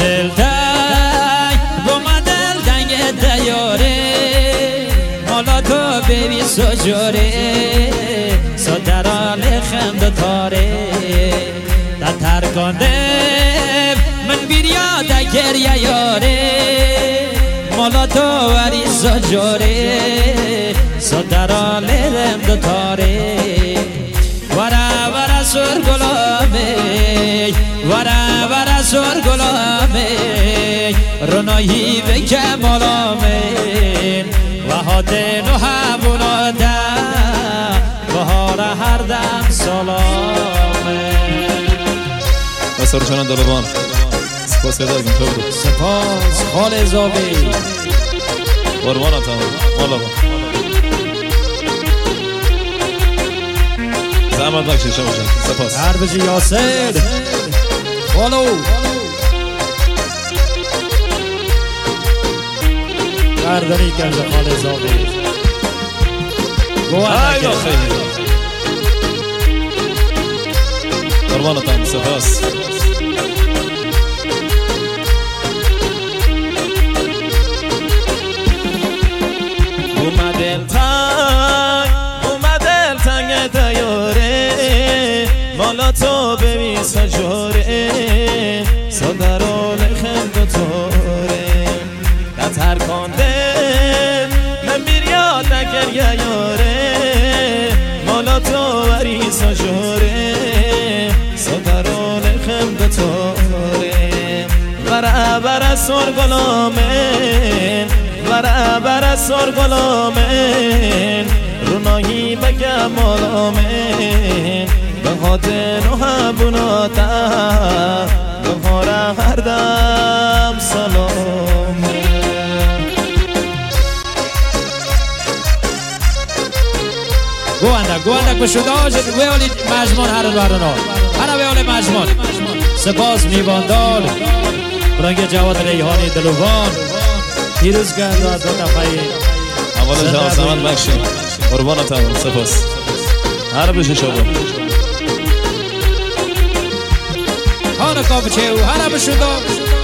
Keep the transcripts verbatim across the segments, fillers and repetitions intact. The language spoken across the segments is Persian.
دل تنگ با دل تنگ دیاره مالا تو بیبی سجوره سدرال خند تاره در ترکانده من بیریاد گریه یاره مالا تو وری سجوره سدرال خند تاره ورا ورا سر گلامه ورا ورا سر گلامه رونایی به کمالامه و هاته نو همونا ده بهار هر دم سلامه بسر چنان دلبان سپاس ادازم تو بود سپاس خال زابی قربانت هم مالا با زحمت نکشید شما جان سپاس هر بجی یاسر خالو گردنی کنج خال زابی ای دا خیلی قربانت هم سپاس اومد دلتنگ اومد دلتنگ دیاره مالا تو ببین سجوره صدرال خند و توره در کنده من بیریاد گریه یاره مالا تو وری سجوره صدرال خند و توره برا برا سر گلامه برا برا سر گلامه رونایی بگم مالامه به خاطر و هموناتا به خورا هر دم سلامه گوانده گوانده کشوده آجد ویولی مجمون هر دارنا هر ویولی مجمون سپاس میواندال برنگ جواد ریحانی دلوان پیروز کرد و دو دفعی اول جواد سمت بکشیم قربانت هم سپاس هر بشه شما هر کافچه و هر بشه دو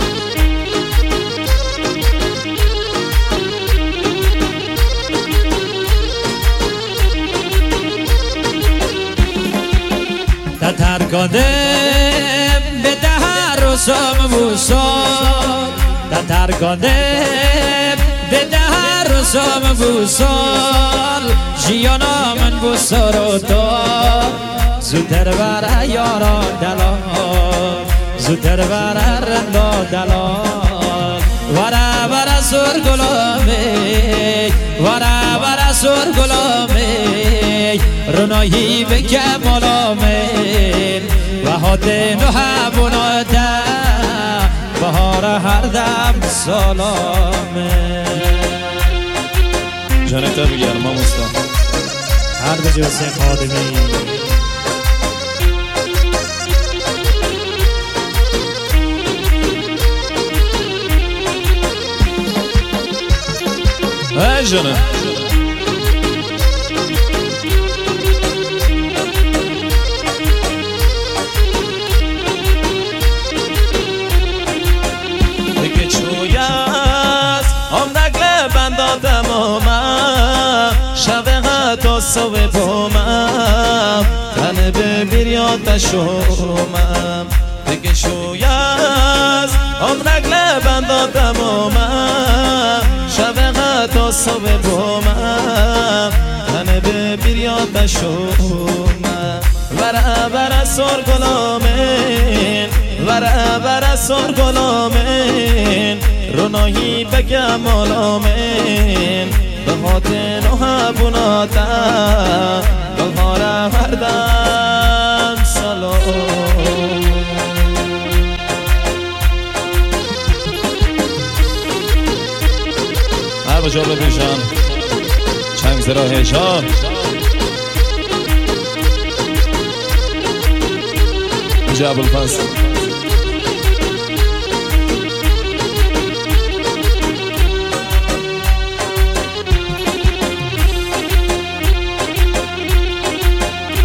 تتر کنده به ده روزم بوسان تتر کنده به ده روزم بوسان جیانا من بوسار و تو زودتر بره یاران دلال زودتر بره رندا دلال ورا ورا سر گلامه ورا ورا سر گلامه رونایی به کمالامه و هاته نو همونا ده بهار هر دم سلامه جانتا بگیرم ما مستم هر بجه حسین خادمی ای جانه دیگه چوی است هم نگله بندادم آمم شب حتی صبح بومم تنه ببیر یاد شومم دیگه چوی است هم نگله بندادم آمم شب حتی صبح بومم تنه ببیر یاد شومم ورا ورا سر گلامین ورا ورا سر گلامین رونایی بگم مالامین به خاطر و هموناتا به خارم هر دم سلام هر بجا بپیشن چنگ زرا هیشان بجا ابوالفضل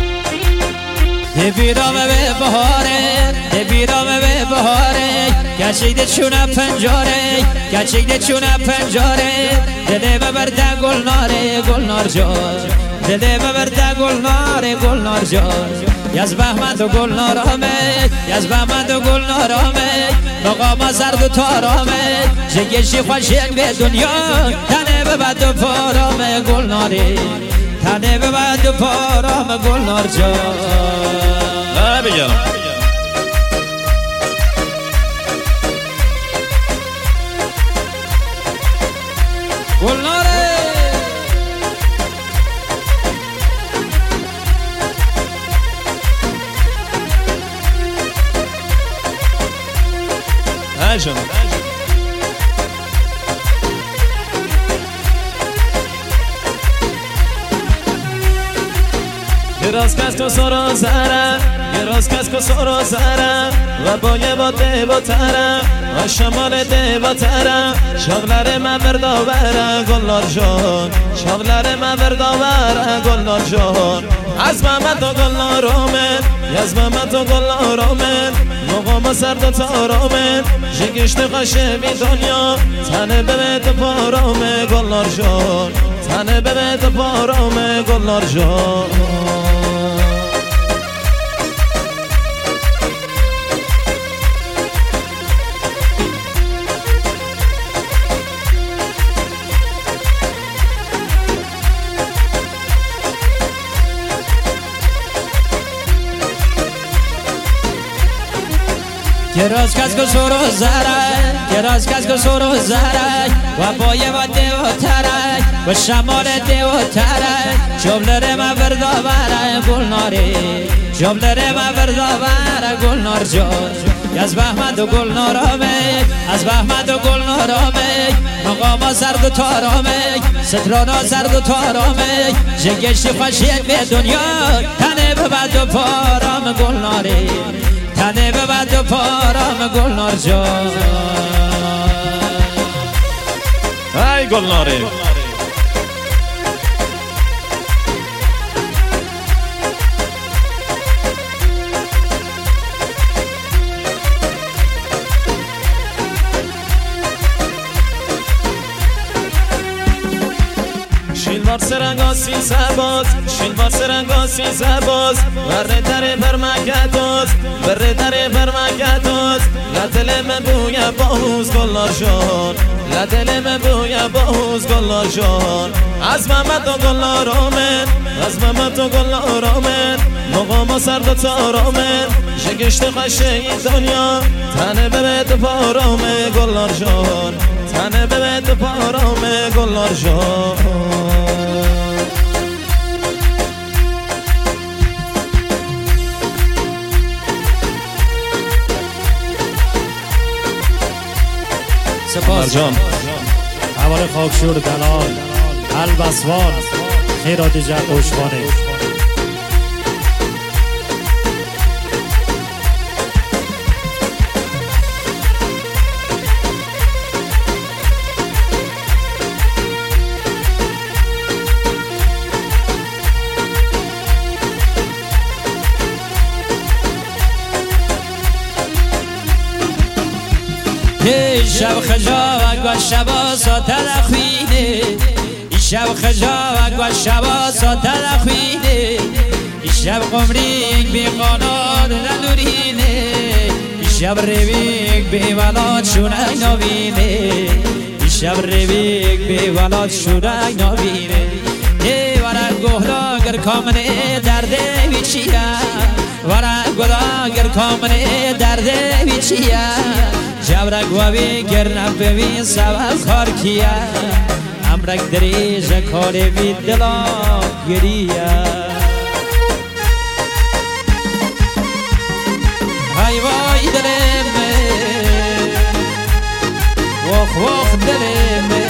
ده بیرام به بهاره ده بیرام به بهاره گچیده چونه پنجاره گچیده چونه پنجاره دل ببرده گلناره گلنار جان دل ببرده گلناره گلنار جان یز بهمند و گلنار آمد یز بهمند و گلنار آمد مقام زرد و تار آمد جگشی خوشین به دنیا تنه ببد و پارام گلناره تنه ببد و پارام گلنار جان نه بگرم گلناره هجم Geros casco soro zara, geros casco soro zara, و بایه با ده با تره و شمال ده با تره شغلر من برداوره گلنار جان شغلر من برداوره گلنار جان از من تو گلنار آمد از من تو گلنار آمد مقام سرد و تار آمد جگشت قشه بی دنیا تنه به تو پارامه گلنار جان تنه به تو پارامه گلنار جان گراز کس کو سورو زرک گراز کس کو سورو زرک و پایه و دیو ترک و شمال دیو ترک جبلر ما برداوره گلناره جبلر ما برداوره گلنار جان از بهمند و گلنار آمد از بهمند و گلنار آمد مقام زرد و تار آمد سترانا زرد و تار آمد جگشی خوشید به دنیا تنه ببد و پارام گلناره تنه ببد و پارام گلنار جان ای گلناره شیلوار سرنگاسی سرباز شیلوار سرنگاسی سرباز بره تره برمکتوز بره تره برمکتوز لدل من بویا باوز گلنار جان لدل من بویا باوز گلنار جان از محمد و گلنار آمد از محمد و گلنار آمد مقام سرد و تار آمد جگشت قشه دنیا تنه به تو پارامه گلنار جان تنه به تو پارامه گلنار جان سپاس جان حوال خاکشور دلال البسوان خیرات جد اوشخانه شب خجاوک و شبا ساتر خوینه شب خجاوک و شبا ساتر خوینه شب قمریک بی قانون ندورینه شب رویک بی ولاد شونک نبینه شب رویک بی ولاد شونک نبینه ای ورک گهداگر کامنه درده ویچیه ورک گهداگر کامنه درده ویچیه جبرک و بی گرنب ببین سبز خار کیه امرک دریج کار بی دلا گریه های وای دلم وخ وخ دلم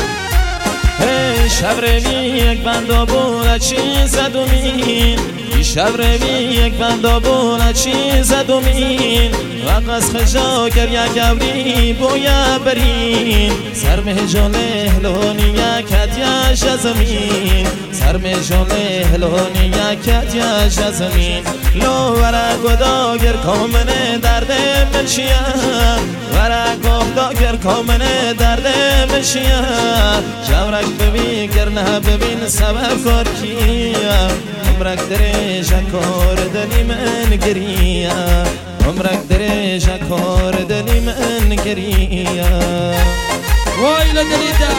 شب روی یک بند و بوده چی زد و مین شب روی یک بندابون چیز دومین و قص خجا گریا گوری بویا برین سر مهجان هلونی یکت یا زمین سر مهجان هلونی یکت یا زمین لو ورا گداگر کامنه درد منشیا ورا گداگر کامنه درد منشیا جورک ببین گرنه ببین سبب کار کیا عمرك دريجة كور دني من قرية عمرك دريجة كور دني من قرية ويلا دريدا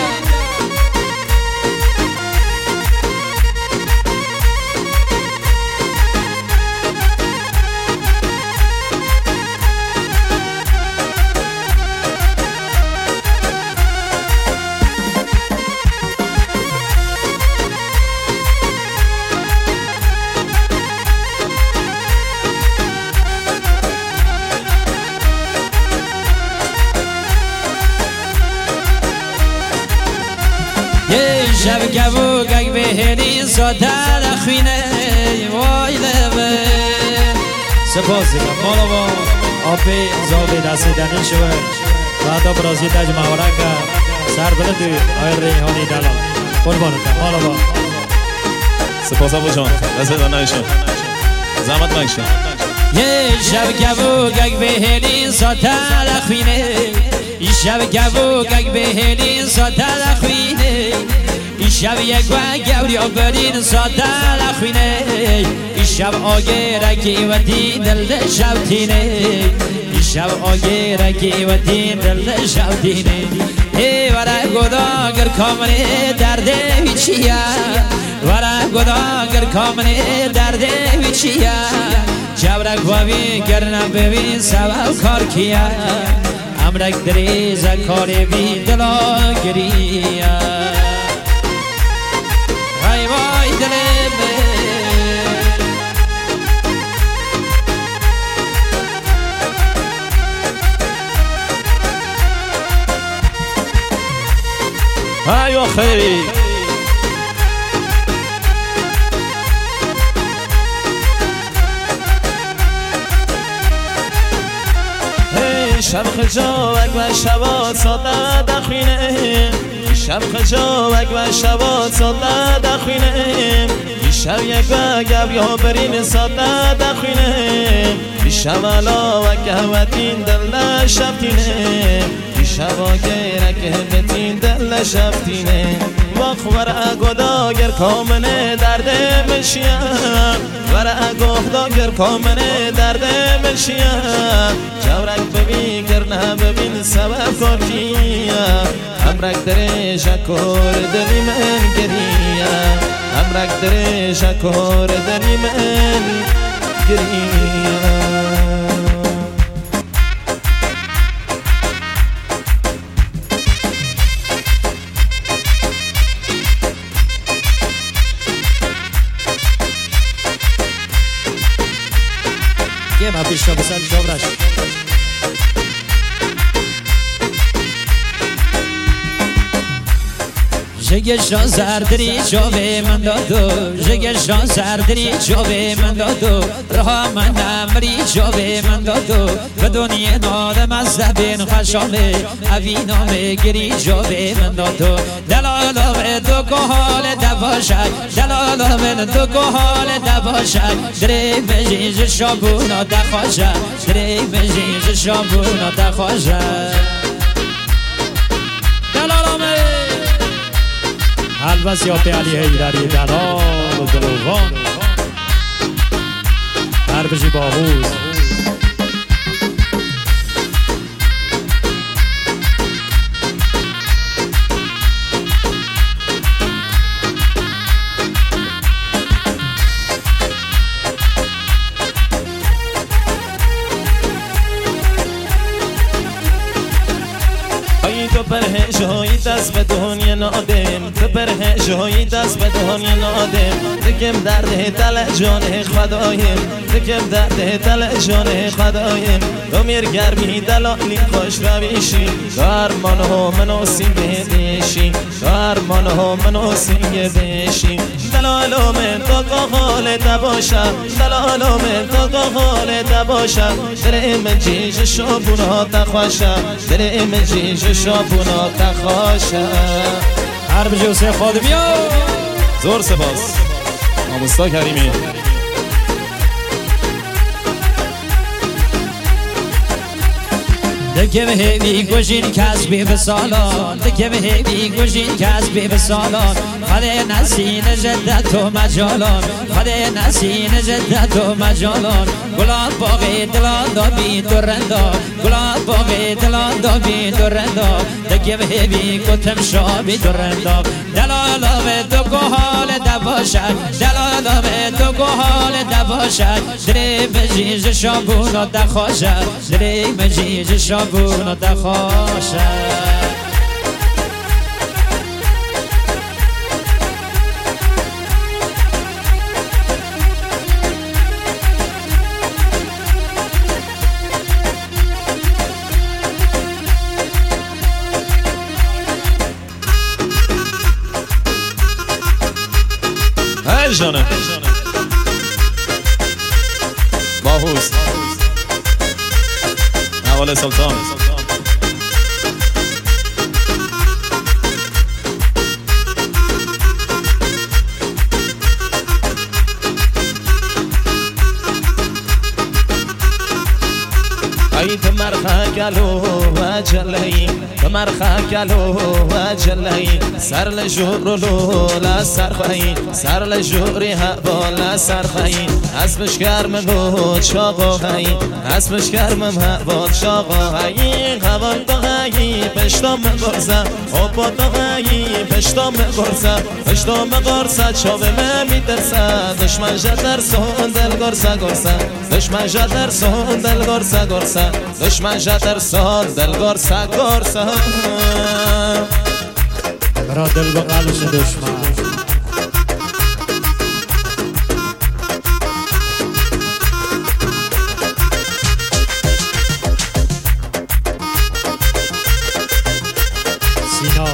شب گبو گگ به هلی ساده دخوینه وای لبه سپاس دیگم مالا با آبی زابی دستی دنی شوه بعدا برازی تاج مهارکه سر بلدوی آی ریحانی دلال قربانتم مالا با سپاس ابو جان دست دانایشون زحمت مکشون یه شب گبو گگ به هلی ساده دخوینه شب گبو گگ به هلی ساده دخوینه شب یک و گوری آبرین ساده لخوینه شب آگه رکی و دین دل شب تینه شب آگه رکی و دین دل شب تینه ای ورا گداگر کامنه درده ویچیا ورا گداگر کامنه درده ویچیا جبرک باوی گرنم ببین سبب کار کیا امرک دریزه کاری بی دلا گریا وای وای دلم های آخری شب خجاوک و شبات ساده دخوینه شب خجاوک و شبات ساده دخوینه شب یک و گبیا برین ساده دخوینه شب علا و گهوتین دل شبتینه شب آگه رکه بتین دل شبتینه وقت ورع گداگر کامنه درده مشیا ورع گداگر کامنه درده مشیا جورک ببین گرنه ببین سبب کار کیا امرک دره شکر دلی من گریا امرک دره شکر دلی من گریا ما پیش را بسن جابرش جگش را زردری جاوه من دادو جگش را زردری جاوه من دادو رها من نمری جاوه من دادو به دنیا نادم از زبین خشامه اوی نامه گری جاوه من دادو دلالم دو که حال دواشد دلالم دو که حال دواشد دری مجیج شابونا دخواشد دری مجیج شابونا دخواشد دلالمه البس یا پیالی هیدری دلال و دلوان در بشی باهوز ای تو پرهشوی دست به دنیا نادم تو بره جایی دست به دنیا نادم دکم درد دل جان خدایم دکم درد دل جان خدایم تو میر گرمی دلالی خوش رویشی درمان ها منو سینگه دیشی درمان ها منو سینگه دیشی دلالو من تو که حالت باشم دلالو من تو که حالت باشم در من جیش شابونا تخواشم در من جیش شابونا تخواشم هر بجه حسین خادمی ها زور سپاس آموستا کریمی دکم هیوی گوشین کسبی به سالان دکم هیوی گوشین کسبی به سالان خده نسین جدت و مجالان خده نسین جدت و مجالان گلان باقی دلان دابی تو رندا گلان باقی دلان دابی تو رندا دکم هیوی کتم شابی تو رندا دلالام تو که حال دباشد دلالام تو که حال دباشد دری مجیج شابونا دخواشد دری مجیج شابونا دخواشد هی جانم باهوز حوال سلطان ای تمرخا گلو و جلایی تمرخا گلو و جلایی سر لجورلو لا سرخایی سر لجوری هوا لا سرخایی اسمش گرم بود شاقایی اسمش گرمم هوا شاقایی هوا دغایی پشتم گرزه آبا دغایی پشتم گرزه پشتم گرزه چاوه من میترسه دشمن جدر سون دل گرزه گرزه دشمن جدر سون دل گرزه گرزه دشمن جدر سون دل گرزه گرزه برا دل بقلش دشمن سینا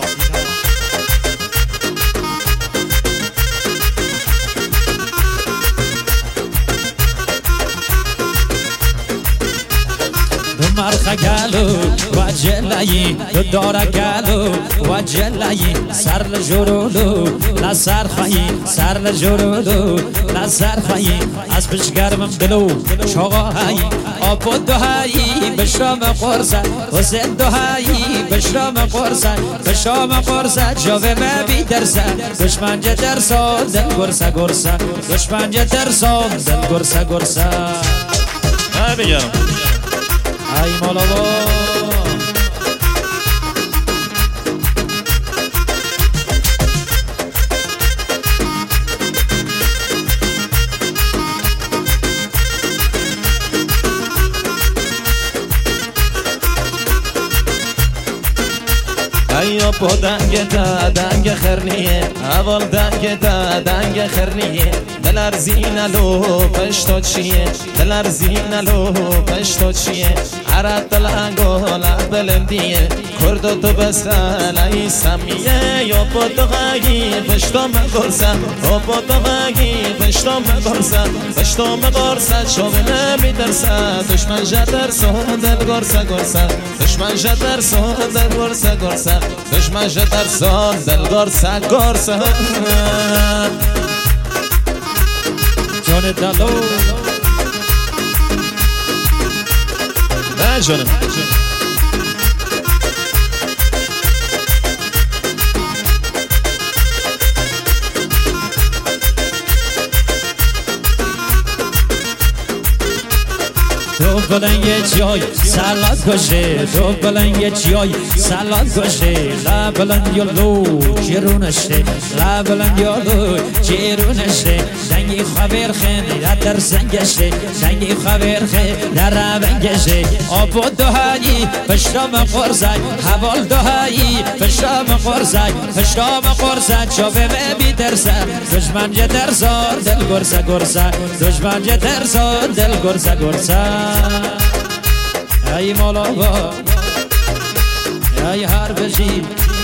مرخ گلو و جلایی دو داره گلو و جلایی سر لجورولو لسر خایی سر لجورولو لسر خایی از بش گرمم دلو شاقایی آب دوهایی بشرام قرصه حسین دوهایی بشرام قرصه بشرام قرصه جاوه ما بی درسه دشمن جه درسان دل گرسه گرسه دشمن جه درسان دل گرسه گرسه ها بگم ای مولا ایا با دنگ دا دنگ خرنیه اول دنگ دا دنگ خرنیه دلر زینلو پشتو چیه دلر زینلو پشتو چیه عرد دلنگو لبلندیه کردو تو بسل ای سمیه یا با دغایی پشتو مگرسه یا با دغایی پشتو مگرسه پشتو مگرسه چوه نمیدرسه دشمن جدر سون دل گرسه گرسه دشمن جدر سون دل گرسه گرسه دشمن جدر سون دل گرسه گرسه جان دلو نه جانم تو بلنگ جای سلات کشه تو بلنگ جای سلات کشه لا بلند یالو جرونشه لا بلند یالو جرونشه دنگی خبر خین در سنگشه دنگی خبر خین در رنگشه آب دهایی پشتام قرزای حوال دهایی پشتام قرزای پشتام قرزای چوبه بی درسه دشمن جه درزار دل گرسه گرسه دشمن جه درزار دل گرسه گرسه ای مولا با ای هر بشی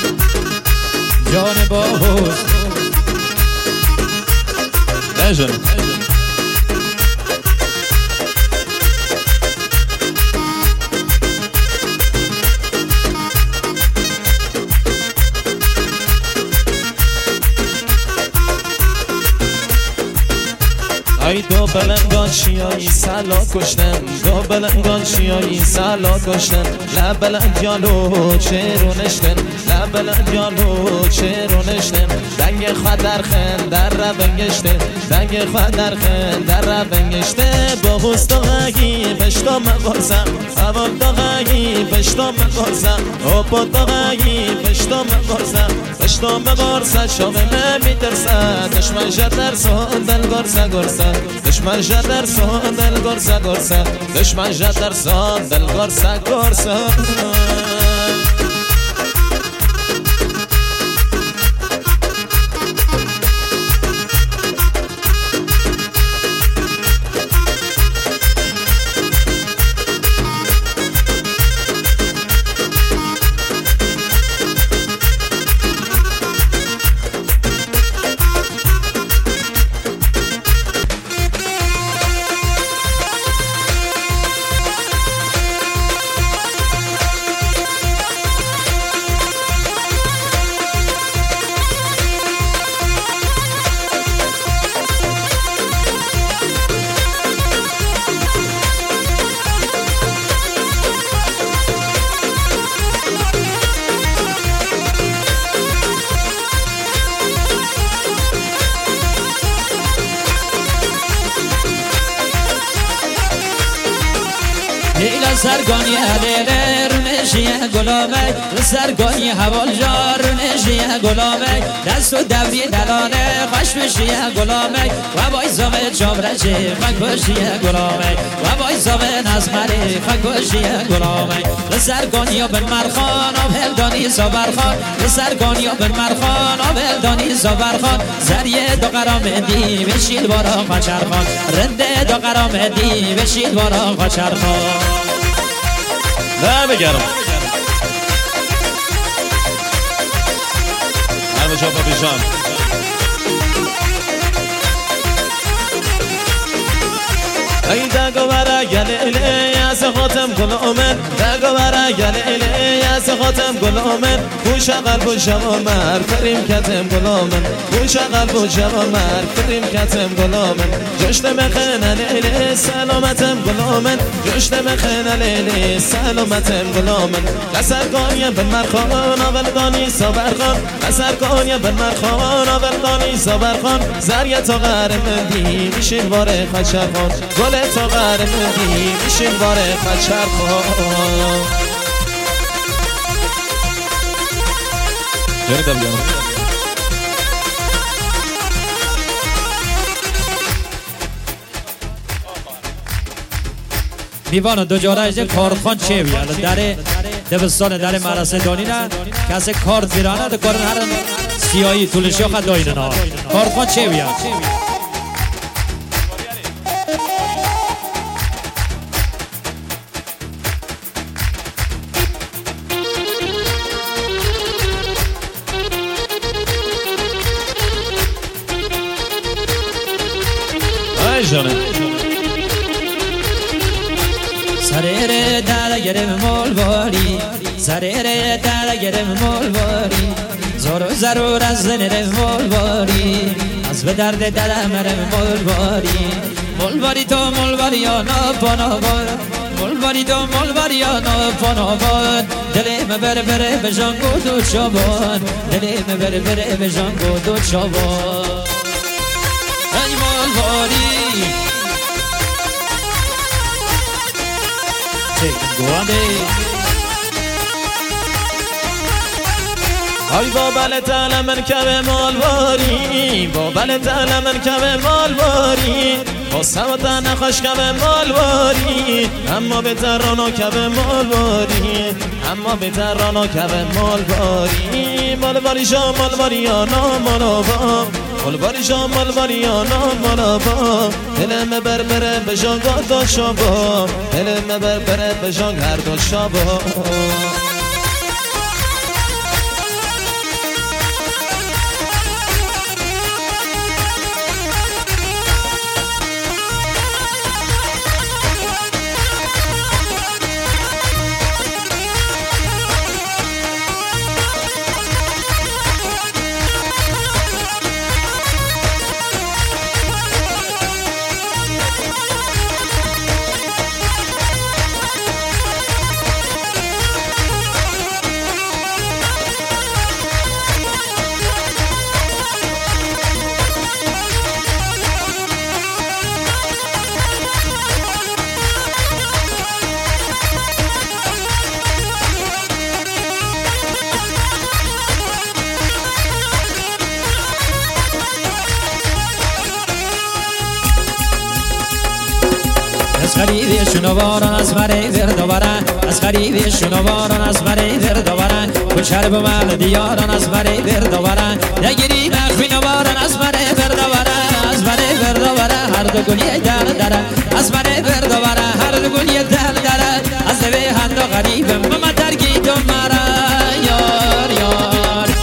جان باهوش نجم ای دو بلنگان شیایی سلا کشتن دو بلنگان شیایی سلا کشتن لبلند یالو چرونشتن لبلند یالو چرونشتن دنگ خواه در خن در رونگشتن دنگ خواه در خن در رونگشتن با حس داغی بشتا مغازم اول داغی بشتا مغازم اوپا داغی بشتا مغازم بشتا مغازم شامه نمیترسن دشمن جد درسان دل گرسه گرسه دشمن جد درسان دل گرسه گرسه دشمن جد درسان دل گرسه گرسه لیلا سرگانی هلیله رونشیه گلامه سرگانی حوال جا رونشیه گلامه دست و دوری دلانه خوش بشیه گلامه و بای زمه جامرجه خکوشیه گلامه و بای زمه نزمری خکوشیه گلامه سرگانی بن مرخان آب هلدانی زبرخان سرگانی بن مرخان آب هلدانی زبرخان زریه دو قرام دی بشید بارا خچرخان رنده دو قرام دی بشید بارا خچرخان نه بگرم همه جا بابیشان ای دگو برا گلیلی از خاتم گل اومد دگو برا گلیلی از خاتم گل اومد بوش قلب و جوامر کریم کتم گل اومد بوش قلب و جوامر کریم کتم گل اومد جشت مخنه لیلی سلامتم گل اومد جشت مخنه لیلی سلامتم گل اومد قصرگانی بن مرخان آولگانی صبرخان قصرگانی بن مرخان آولگانی صبرخان زریه تا غرم دی میشین واره خچرخان گل تا غرم دی میشین واره خچرخان جنیدم جانم میوان دو جارج کارخان چه بیاله در دبستان در مدرسه دانی نه کسی کار بیرانه ده کارن هر سیایی طولشی ها خد داینه نا کارخان چه بیاله ای جانه سریر دل گرم مول باری سریر دل گرم مول باری زور ضرور از نرم مول باری از به درد دلم مرم مول باری مول باری تو مول باری یا ناپاناباد مول باری تو مول باری یا ناپاناباد دلیم بر بره به جانگو دو چابان دلیم بر بره به جانگو دو چابان ای مول باری چک گوانده آی با بله تل من کبه مالواری با بله تل من کبه مالواری با سوتا نخوش کبه مالواری اما به ترانو کبه مالواری اما به ترانو کبه مالواری مالواری شا مالواری یا نا مالوبا مالواری شا مالواری یا نا مالوبا دلم بر بره بجان گادا شابا دلم بر بره بجان هر دو شابا از غریب شنواران از مره وردوارن از غریب شنواران از مره وردوارن کچر به مال دیاران از مره وردوارن نگیری مخفی نواران از مره وردوارن از مره وردوارن هر دو گلی در دارن از مره وردوارن هر دو گلی در دارن از دوی هندو غریب مما درگی تو مرا یار یار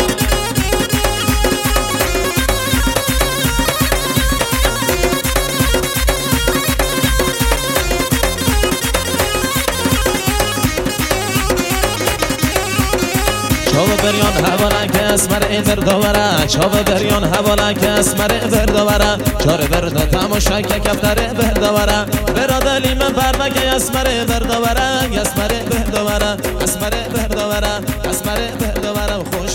چاو بریان حوالا که اسمر ایدر دواره چاو بریان حوالا که اسمر ایدر دواره چار برد تماشا که کفتر ایدر دواره برادلی من پرمک اسمر ایدر دواره اسمر ایدر دواره اسمر ایدر دواره اسمر ایدر دواره خوش